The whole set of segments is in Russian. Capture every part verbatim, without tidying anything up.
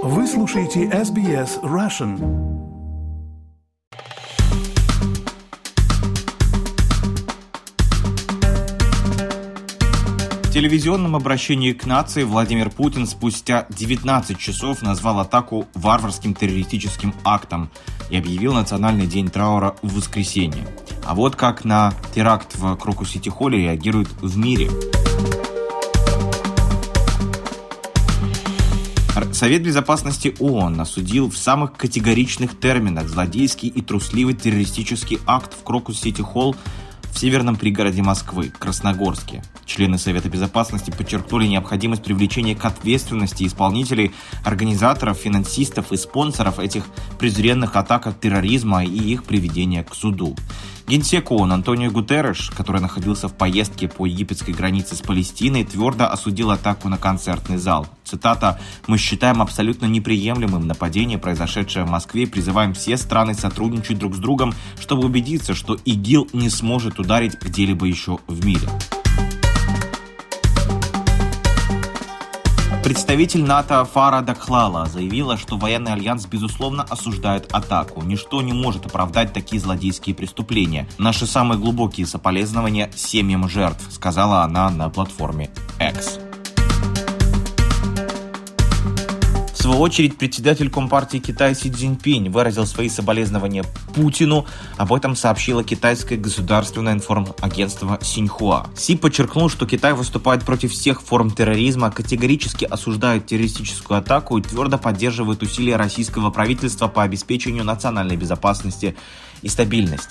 Вы слушаете эс би эс Russian. В телевизионном обращении к нации Владимир Путин спустя девятнадцать часов назвал атаку варварским террористическим актом и объявил Национальный день траура в воскресенье. А вот как на теракт в Крокус-Сити-Холле реагируют в мире. Совет Безопасности ООН осудил в самых категоричных терминах злодейский и трусливый террористический акт в Крокус-Сити-Холл в северном пригороде Москвы, Красногорске. Члены Совета Безопасности подчеркнули необходимость привлечения к ответственности исполнителей, организаторов, финансистов и спонсоров этих презренных атак от терроризма и их приведения к суду. Генсек ООН Антонио Гутерреш, который находился в поездке по египетской границе с Палестиной, твердо осудил атаку на концертный зал. Цитата: «Мы считаем абсолютно неприемлемым нападение, произошедшее в Москве, и призываем все страны сотрудничать друг с другом, чтобы убедиться, что ИГИЛ не сможет ударить где-либо еще в мире». Представитель НАТО Фара Дакхлала заявила, что военный альянс безусловно осуждает атаку. Ничто не может оправдать такие злодейские преступления. Наши самые глубокие соболезнования семьям жертв, сказала она на платформе X. В свою очередь, председатель Компартии Китая Си Цзиньпинь выразил свои соболезнования Путину. Об этом сообщило китайское государственное информагентство Синьхуа. Си подчеркнул, что Китай выступает против всех форм терроризма, категорически осуждает террористическую атаку и твердо поддерживает усилия российского правительства по обеспечению национальной безопасности и стабильности.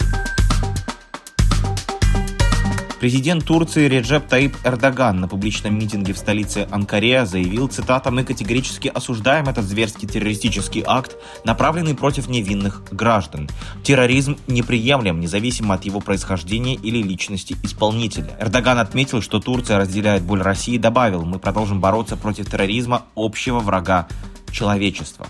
Президент Турции Реджеп Таип Эрдоган на публичном митинге в столице Анкаре заявил, цитата: «Мы категорически осуждаем этот зверский террористический акт, направленный против невинных граждан. Терроризм неприемлем, независимо от его происхождения или личности исполнителя». Эрдоган отметил, что Турция разделяет боль России и добавил: «Мы продолжим бороться против терроризма, общего врага человечества».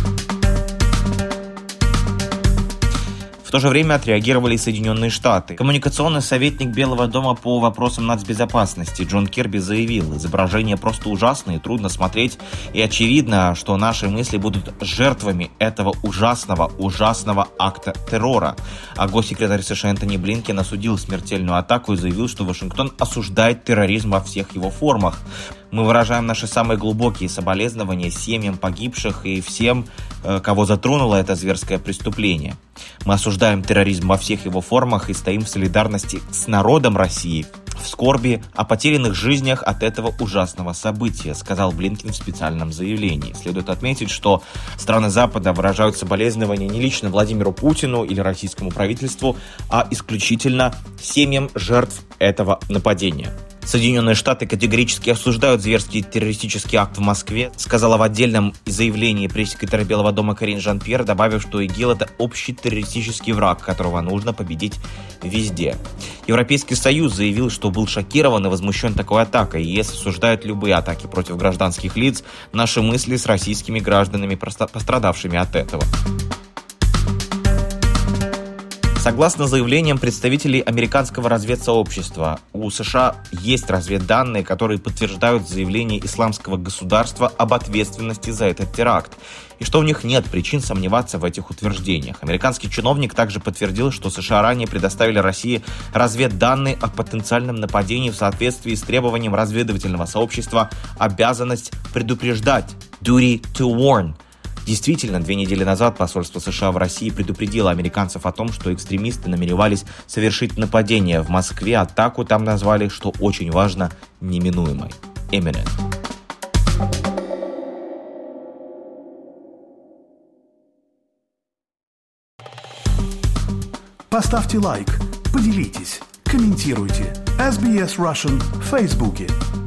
В то же время отреагировали и Соединенные Штаты. Коммуникационный советник Белого дома по вопросам нацбезопасности Джон Кирби заявил: «Изображения просто ужасные, трудно смотреть, и очевидно, что наши мысли будут жертвами этого ужасного, ужасного акта террора». А госсекретарь США Энтони Блинкен осудил смертельную атаку и заявил, что Вашингтон осуждает терроризм во всех его формах. «Мы выражаем наши самые глубокие соболезнования семьям погибших и всем, кого затронуло это зверское преступление. Мы осуждаем терроризм во всех его формах и стоим в солидарности с народом России в скорби о потерянных жизнях от этого ужасного события», сказал Блинкен в специальном заявлении. Следует отметить, что страны Запада выражают соболезнования не лично Владимиру Путину или российскому правительству, а исключительно семьям жертв этого нападения. Соединенные Штаты категорически осуждают зверский террористический акт в Москве, сказала в отдельном заявлении пресс-секретарь Белого дома Карин Жан-Пьер, добавив, что ИГИЛ – это общий террористический враг, которого нужно победить везде. Европейский Союз заявил, что был шокирован и возмущен такой атакой. ЕС осуждает любые атаки против гражданских лиц. Наши мысли с российскими гражданами, пострадавшими от этого. Согласно заявлениям представителей американского разведсообщества, у США есть разведданные, которые подтверждают заявление Исламского государства об ответственности за этот теракт, и что у них нет причин сомневаться в этих утверждениях. Американский чиновник также подтвердил, что США ранее предоставили России разведданные о потенциальном нападении в соответствии с требованием разведывательного сообщества «обязанность предупреждать» (duty to warn). Действительно, две недели назад посольство США в России предупредило американцев о том, что экстремисты намеревались совершить нападение в Москве. Атаку там назвали, что очень важно, неминуемой. Imminent. Поставьте лайк, поделитесь, комментируйте. эс би эс Russian в Фейсбуке.